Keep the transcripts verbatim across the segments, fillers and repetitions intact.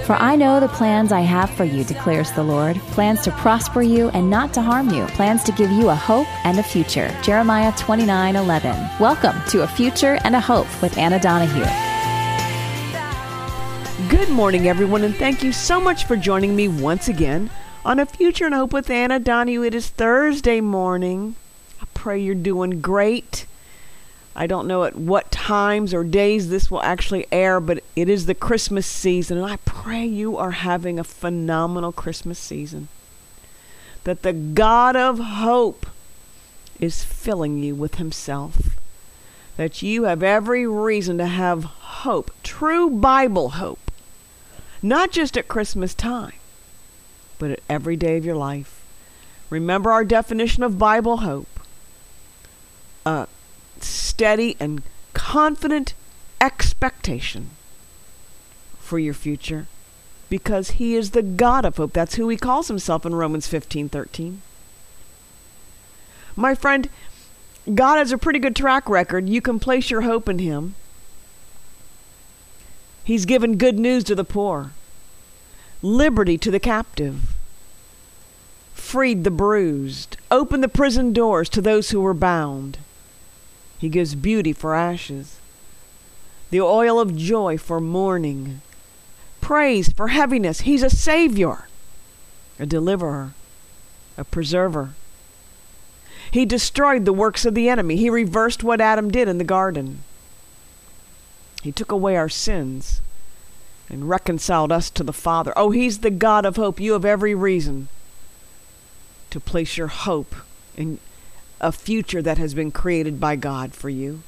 For I know the plans I have for you, declares the Lord, plans to prosper you and not to harm you, plans to give you a hope and a future. Jeremiah twenty-nine eleven. Welcome to A Future and a Hope with Anna Donahue. Good morning, everyone, and thank you so much for joining me once again on A Future and Hope with Anna Donahue. It is Thursday morning. I pray you're doing great. I don't know at what times or days this will actually air, but it is the Christmas season, and I pray you are having a phenomenal Christmas season. That the God of hope is filling you with himself. That you have every reason to have hope, true Bible hope. Not just at Christmas time, but at every day of your life. Remember our definition of Bible hope. Uh, steady and confident expectation for your future, because he is the God of hope. That's who he calls himself in Romans fifteen thirteen. My friend, God has a pretty good track record. You can place your hope in him. He's given good news to the poor, liberty to the captive, freed the bruised, opened the prison doors to those who were bound. He gives beauty for ashes, the oil of joy for mourning, praise for heaviness. He's a savior, a deliverer, a preserver. He destroyed the works of the enemy. He reversed what Adam did in the garden. He took away our sins and reconciled us to the Father. Oh, he's the God of hope. You have every reason to place your hope in a future that has been created by God for you.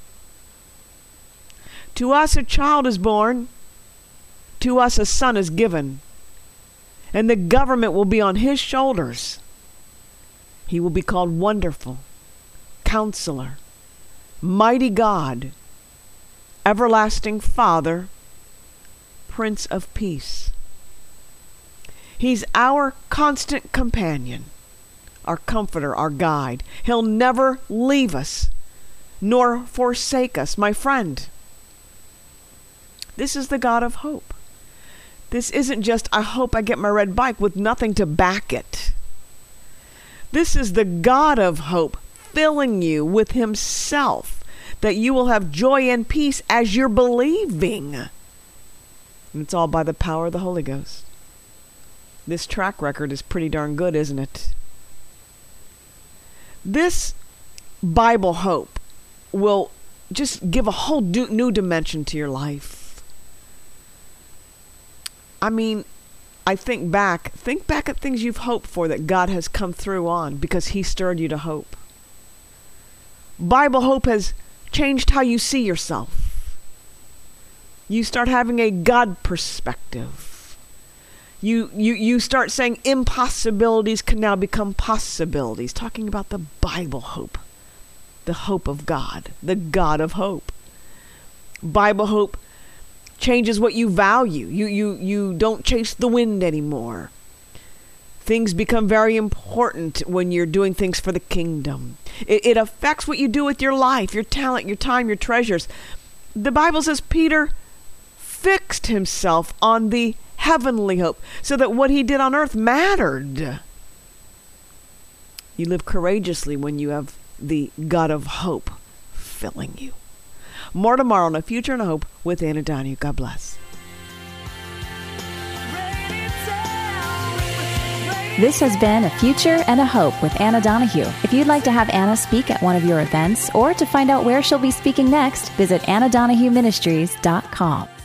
To us a child is born, to us a son is given, and the government will be on his shoulders. He will be called Wonderful, Counselor, Mighty God, Everlasting Father, Prince of Peace. He's our constant companion, our comforter, our guide. He'll never leave us nor forsake us, my friend. This is the God of hope. This isn't just, I hope I get my red bike with nothing to back it. This is the God of hope filling you with himself, that you will have joy and peace as you're believing. And it's all by the power of the Holy Ghost. This track record is pretty darn good, isn't it? This Bible hope will just give a whole do- new dimension to your life. I mean, I think back, think back at things you've hoped for that God has come through on because he stirred you to hope. Bible hope has changed how you see yourself. You start having a God perspective. You, you you start saying impossibilities can now become possibilities. Talking about the Bible hope. The hope of God. The God of hope. Bible hope changes what you value. You, you, you don't chase the wind anymore. Things become very important when you're doing things for the kingdom. It, it affects what you do with your life, your talent, your time, your treasures. The Bible says Peter fixed himself on the heavenly hope, so that what he did on earth mattered. You live courageously when you have the God of hope filling you. More tomorrow on A Future and a Hope with Anna Donahue. God bless. This has been A Future and a Hope with Anna Donahue. If you'd like to have Anna speak at one of your events or to find out where she'll be speaking next, visit anna donahue ministries dot com.